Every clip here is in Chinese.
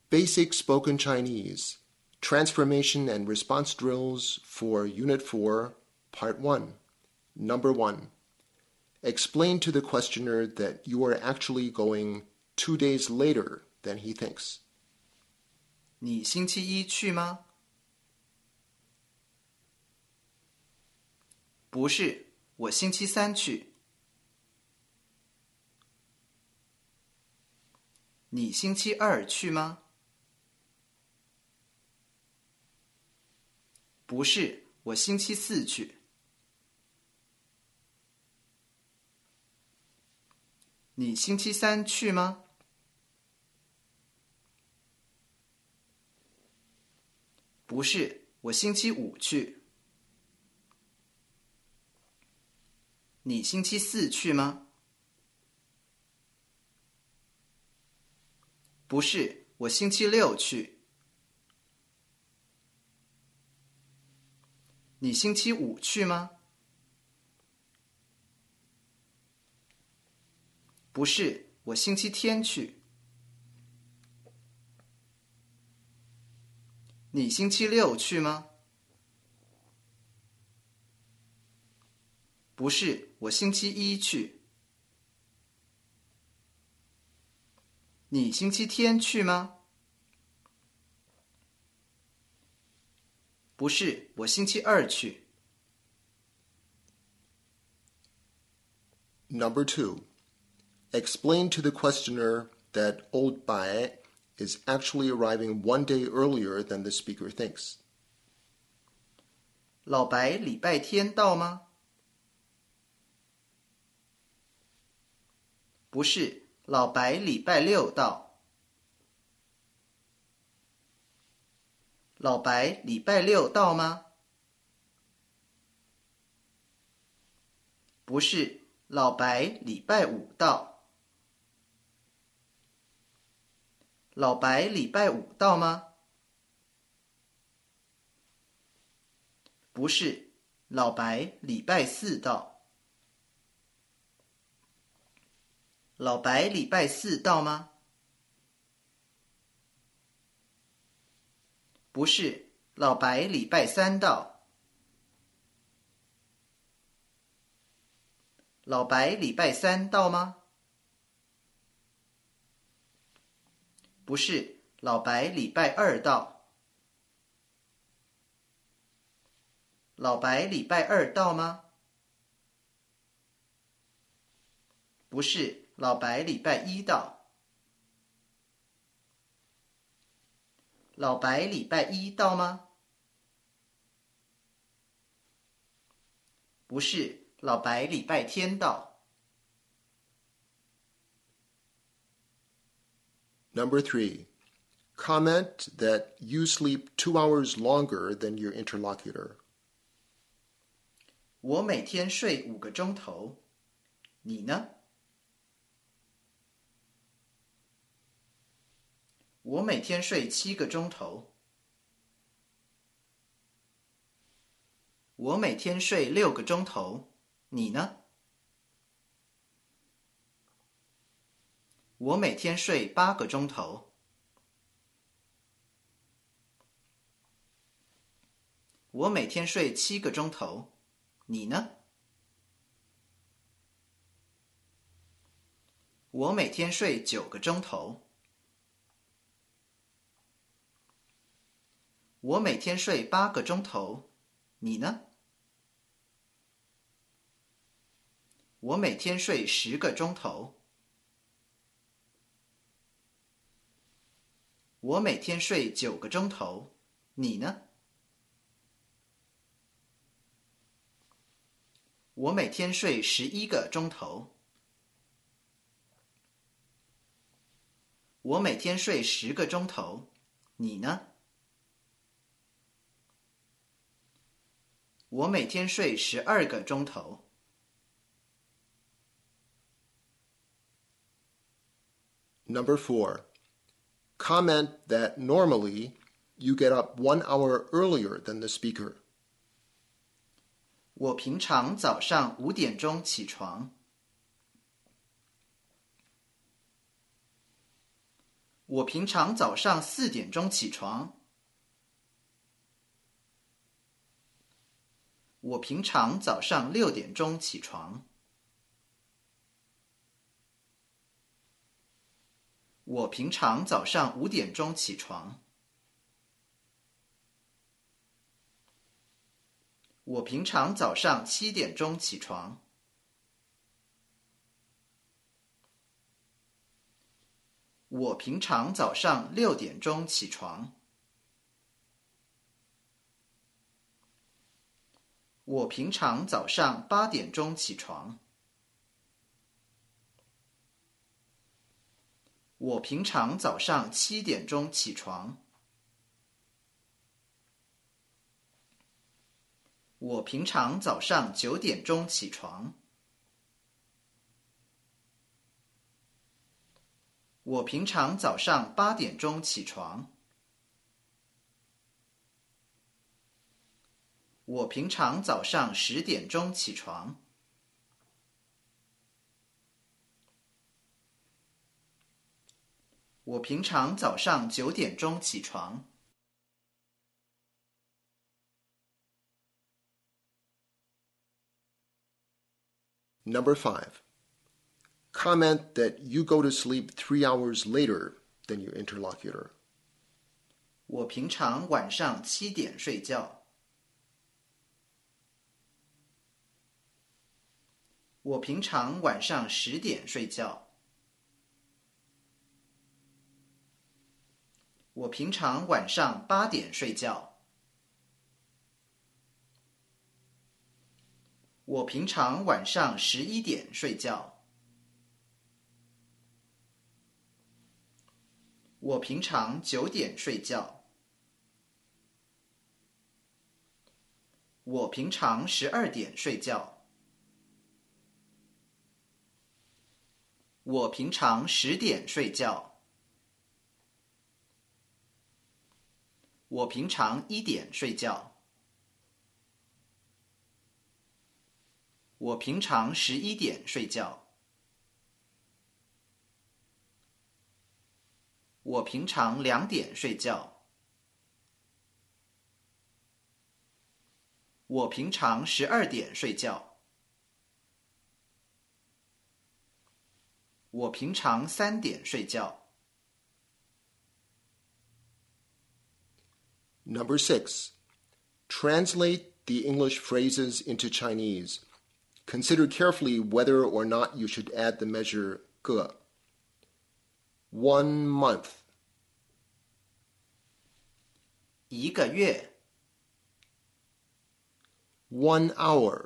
Basic Spoken Chinese, Transformation and Response Drills for Unit 4, Part 1. Number 1. Explain to the questioner that you are actually going 2 days later than he thinks. 你星期一去吗？不是，我星期三去。你星期二去吗？不是，我星期四去。你星期三去吗？不是，我星期五去。你星期四去吗？不是，我星期六去。你星期五去吗？不是，我星期天去。你星期六去吗？不是，我星期一去。你星期天去吗？不是，我星期二去。 Number 2. Explain to the questioner that Old Bai is actually arriving 1 day earlier than the speaker thinks. 老白礼拜天到吗？不是，老白礼拜六到。老白礼拜六到吗？不是，老白礼拜五到。老白礼拜五到吗？不是，老白礼拜四到。老白礼拜四到吗？不是，老白礼拜三到。老白礼拜三到吗？不是，老白礼拜二到。老白礼拜二到吗？不是，老白礼拜一到。老白礼拜一到吗？不是，老白礼拜天到。 Number 3. Comment that you sleep 2 hours longer than your interlocutor. 我每天睡5个钟头，你呢？我每天睡7个钟头。我每天睡6个钟头，你呢？我每天睡8个钟头。我每天睡7个钟头，你呢？我每天睡9个钟头。我每天睡8个钟头，你呢？我每天睡10个钟头。我每天睡9个钟头，你呢？我每天睡11个钟头。我每天睡10个钟头，你呢？我每天睡12个钟头。 Number 4. Comment that normally you get up 1 hour earlier than the speaker. 我平常早上5点钟起床。 我平常早上4点钟起床。我平常早上6点钟起床。我平常早上5点钟起床。我平常早上7点钟起床。我平常早上6点钟起床。我平常早上8点钟起床。我平常早上7点钟起床。我平常早上9点钟起床。我平常早上8点钟起床。我平常早上10点钟起床。我平常早上9点钟起床。 Number 5. Comment that you go to sleep 3 hours later than your interlocutor. 我平常晚上7点睡觉。我平常晚上10点睡觉。我平常晚上8点睡觉。我平常晚上11点睡觉。我平常9点睡觉。我平常12点睡觉。我平常10点睡觉。我平常1点睡觉。我平常11点睡觉。我平常2点睡觉。我平常12点睡觉。我平常3点睡觉。 Number 6. Translate the English phrases into Chinese. Consider carefully whether or not you should add the measure 个. 1 month. 1个月。 1 hour.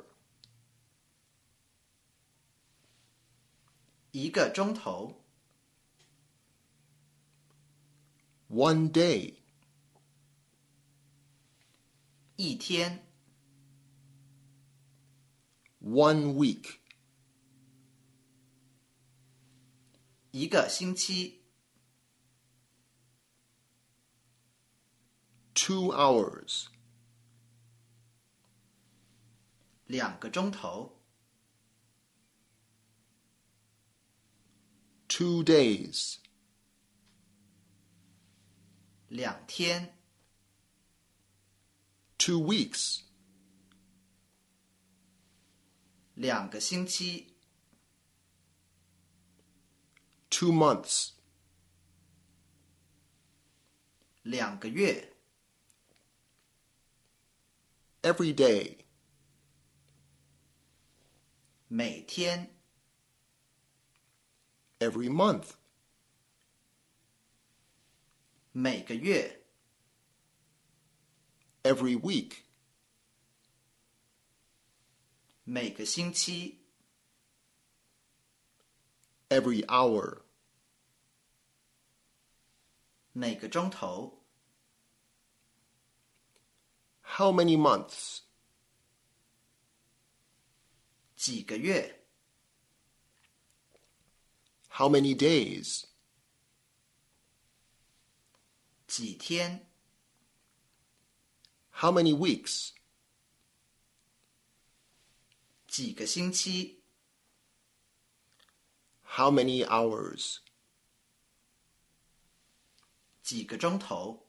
1个钟头。 1 day. 1天。 1 week. 1个星期。 2 hours. 2个钟头。 2 days. 2天。 2 weeks. 2个星期。 2 months. 2个月。 Every day. 每天。 Every month. 每个月。 Every week. 每个星期。 Every hour. 每个钟头。 How many months? 几个月。 How many days? 几天。 How many weeks? 几个星期。 How many hours? 几个钟头